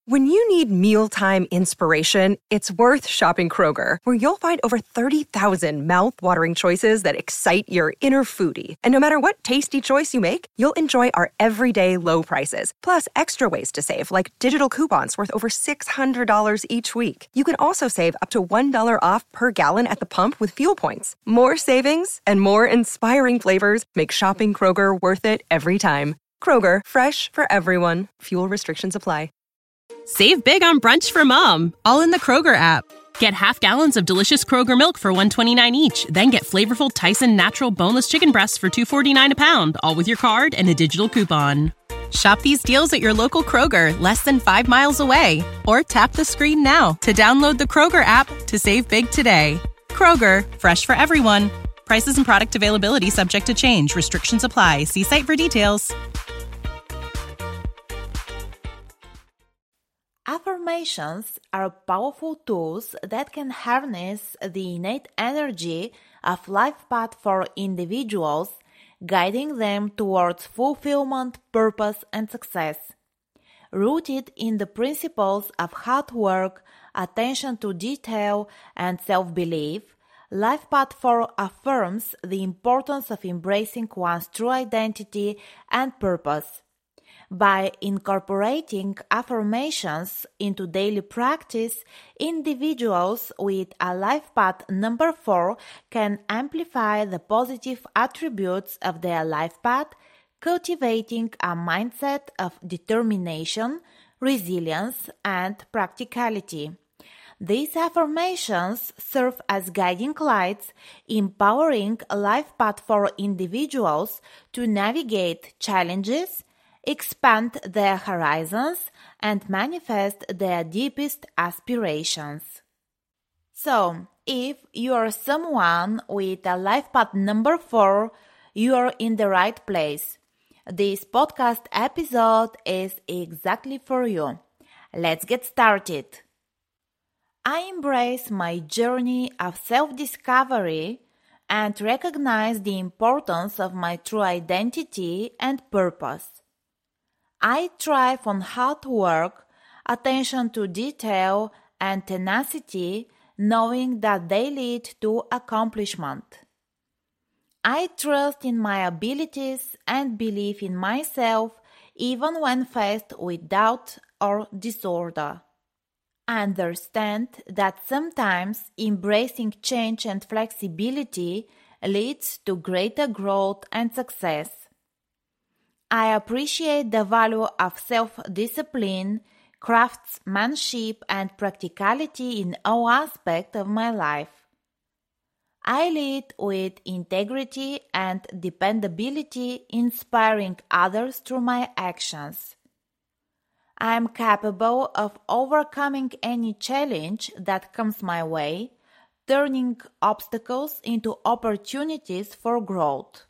When you need mealtime inspiration, it's worth shopping Kroger, where you'll find over 30,000 mouth-watering choices that excite your inner foodie. And no matter what tasty choice you make, you'll enjoy our everyday low prices, plus extra ways to save, like digital coupons worth over $600 each week. You can also save up to $1 off per gallon at the pump with fuel points. More savings and more inspiring flavors make shopping Kroger worth it every time. Kroger, fresh for everyone. Fuel restrictions apply. Save big on brunch for mom, all in the Kroger app. Get half gallons of delicious Kroger milk for $1.29 each. Then get flavorful Tyson natural boneless chicken breasts for $2.49 a pound, all with your card and a digital coupon. Shop these deals at your local Kroger, less than 5 miles away. Or tap the screen now to download the Kroger app to save big today. Kroger, fresh for everyone. Prices and product availability subject to change. Restrictions apply. See site for details. Affirmations are powerful tools that can harness the innate energy of life path for individuals, guiding them towards fulfillment, purpose, and success. Rooted in the principles of hard work, attention to detail, and self-belief, Life Path 4 affirms the importance of embracing one's true identity and purpose. By incorporating affirmations into daily practice, individuals with a life path number 4 can amplify the positive attributes of their life path, cultivating a mindset of determination, resilience, and practicality. These affirmations serve as guiding lights, empowering life path for individuals to navigate challenges, expand their horizons, and manifest their deepest aspirations. So, if you are someone with a life path number 4, you are in the right place. This podcast episode is exactly for you. Let's get started. I embrace my journey of self-discovery and recognize the importance of my true identity and purpose. I thrive on hard work, attention to detail, and tenacity, knowing that they lead to accomplishment. I trust in my abilities and believe in myself even when faced with doubt or disorder. I understand that sometimes embracing change and flexibility leads to greater growth and success. I appreciate the value of self-discipline, craftsmanship, and practicality in all aspects of my life. I lead with integrity and dependability, inspiring others through my actions. I am capable of overcoming any challenge that comes my way, turning obstacles into opportunities for growth.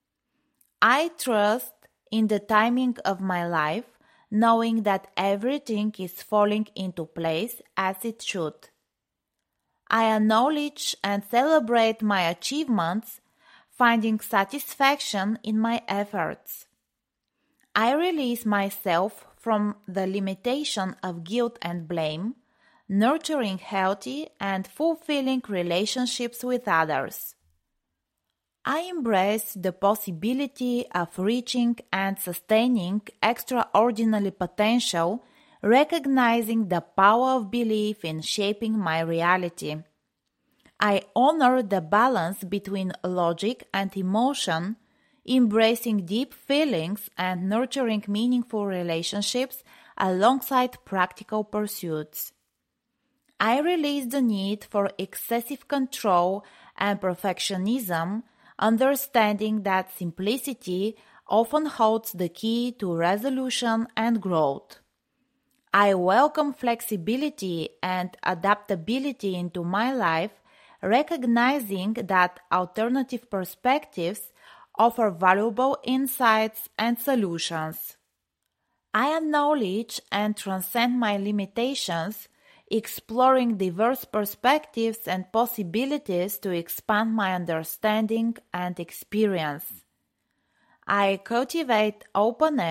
I trust in the timing of my life, knowing that everything is falling into place as it should. I acknowledge and celebrate my achievements, finding satisfaction in my efforts. I release myself from the limitation of guilt and blame, nurturing healthy and fulfilling relationships with others. I embrace the possibility of reaching and sustaining extraordinary potential, recognizing the power of belief in shaping my reality. I honor the balance between logic and emotion, embracing deep feelings and nurturing meaningful relationships alongside practical pursuits. I release the need for excessive control and perfectionism, understanding that simplicity often holds the key to resolution and growth. I welcome flexibility and adaptability into my life, recognizing that alternative perspectives offer valuable insights and solutions. I acknowledge and transcend my limitations, exploring diverse perspectives and possibilities to expand my understanding and experience. I cultivate openness,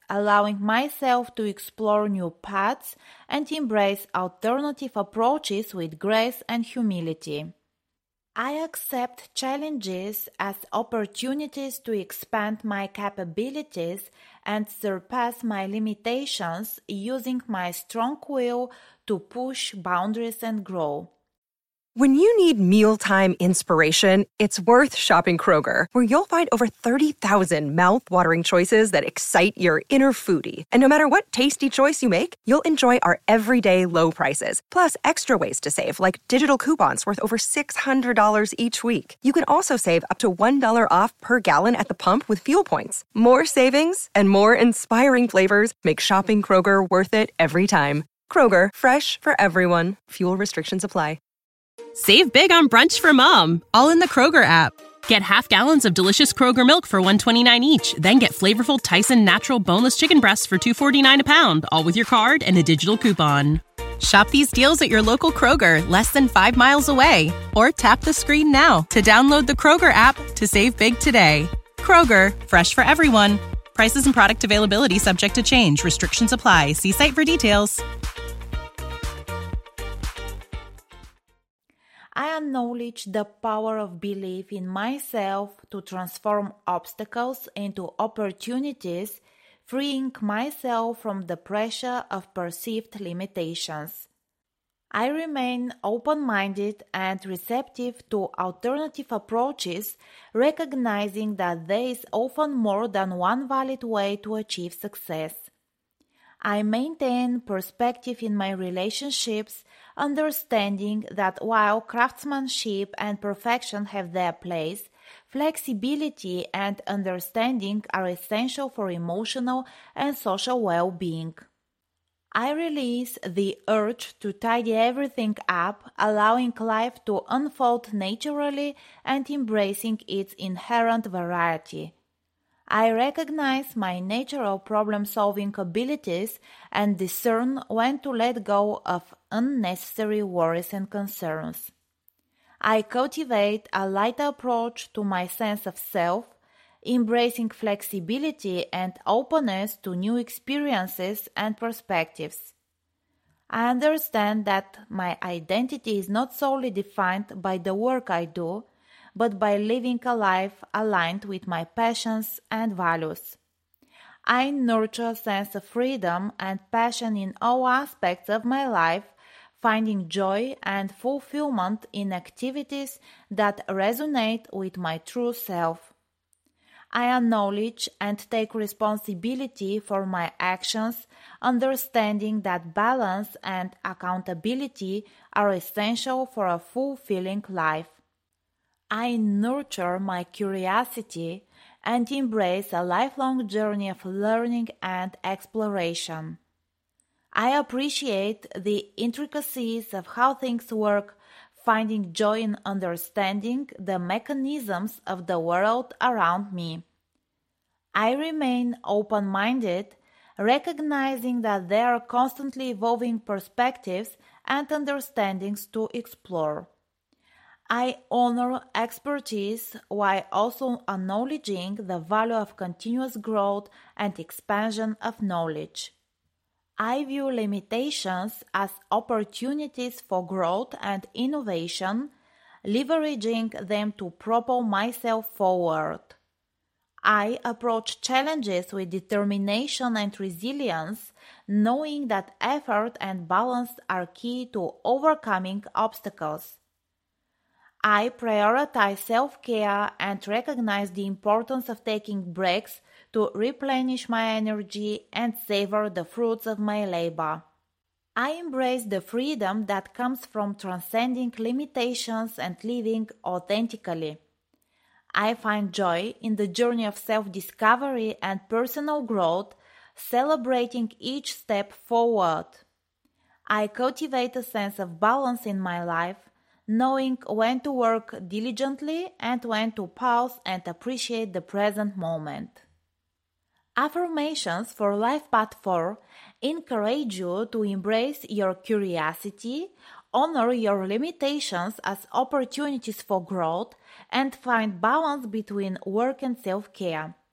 allowing myself to explore new paths and embrace alternative approaches with grace and humility. I accept challenges as opportunities to expand my capabilities and surpass my limitations, using my strong will to push boundaries and grow. When you need mealtime inspiration, it's worth shopping Kroger, where you'll find over 30,000 mouth-watering choices that excite your inner foodie. And no matter what tasty choice you make, you'll enjoy our everyday low prices, plus extra ways to save, like digital coupons worth over $600 each week. You can also save up to $1 off per gallon at the pump with fuel points. More savings and more inspiring flavors make shopping Kroger worth it every time. Kroger, fresh for everyone. Fuel restrictions apply. Save big on brunch for mom, all in the Kroger app. Get half gallons of delicious Kroger milk for $1.29 each. Then get flavorful Tyson natural boneless chicken breasts for $2.49 a pound, all with your card and a digital coupon. Shop these deals at your local Kroger, less than 5 miles away. Or tap the screen now to download the Kroger app to save big today. Kroger, fresh for everyone. Prices and product availability subject to change. Restrictions apply. See site for details. I acknowledge the power of belief in myself to transform obstacles into opportunities, freeing myself from the pressure of perceived limitations. I remain open-minded and receptive to alternative approaches, recognizing that there is often more than one valid way to achieve success. I maintain perspective in my relationships, understanding that while craftsmanship and perfection have their place, flexibility and understanding are essential for emotional and social well-being. I release the urge to tidy everything up, allowing life to unfold naturally and embracing its inherent variety. I recognize my natural problem-solving abilities and discern when to let go of unnecessary worries and concerns. I cultivate a light approach to my sense of self, embracing flexibility and openness to new experiences and perspectives. I understand that my identity is not solely defined by the work I do, but by living a life aligned with my passions and values. I nurture a sense of freedom and passion in all aspects of my life, finding joy and fulfillment in activities that resonate with my true self. I acknowledge and take responsibility for my actions, understanding that balance and accountability are essential for a fulfilling life. I nurture my curiosity and embrace a lifelong journey of learning and exploration. I appreciate the intricacies of how things work, finding joy in understanding the mechanisms of the world around me. I remain open-minded, recognizing that there are constantly evolving perspectives and understandings to explore. I honor expertise while also acknowledging the value of continuous growth and expansion of knowledge. I view limitations as opportunities for growth and innovation, leveraging them to propel myself forward. I approach challenges with determination and resilience, knowing that effort and balance are key to overcoming obstacles. I prioritize self-care and recognize the importance of taking breaks to replenish my energy and savor the fruits of my labor. I embrace the freedom that comes from transcending limitations and living authentically. I find joy in the journey of self-discovery and personal growth, celebrating each step forward. I cultivate a sense of balance in my life, knowing when to work diligently and when to pause and appreciate the present moment. Affirmations for Life Path 4 encourage you to embrace your curiosity, honor your limitations as opportunities for growth, and find balance between work and self-care.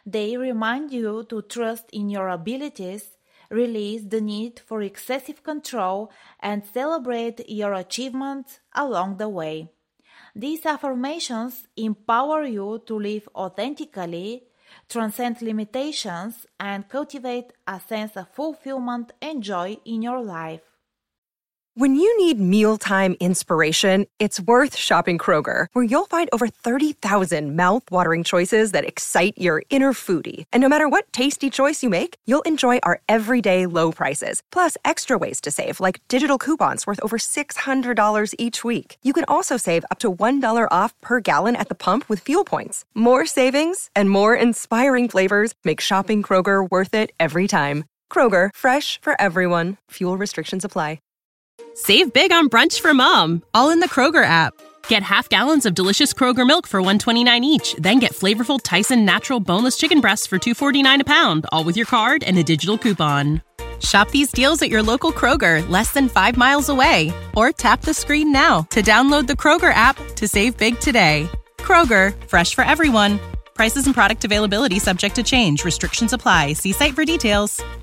They remind you to trust in your abilities, release the need for excessive control, and celebrate your achievements along the way. These affirmations empower you to live authentically, transcend limitations, and cultivate a sense of fulfillment and joy in your life. When you need mealtime inspiration, it's worth shopping Kroger, where you'll find over 30,000 mouth-watering choices that excite your inner foodie. And no matter what tasty choice you make, you'll enjoy our everyday low prices, plus extra ways to save, like digital coupons worth over $600 each week. You can also save up to $1 off per gallon at the pump with fuel points. More savings and more inspiring flavors make shopping Kroger worth it every time. Kroger, fresh for everyone. Fuel restrictions apply. Save big on brunch for mom, all in the Kroger app. Get half gallons of delicious Kroger milk for $1.29 each. Then get flavorful Tyson natural boneless chicken breasts for $2.49 a pound, all with your card and a digital coupon. Shop these deals at your local Kroger, less than 5 miles away. Or tap the screen now to download the Kroger app to save big today. Kroger, fresh for everyone. Prices and product availability subject to change. Restrictions apply. See site for details.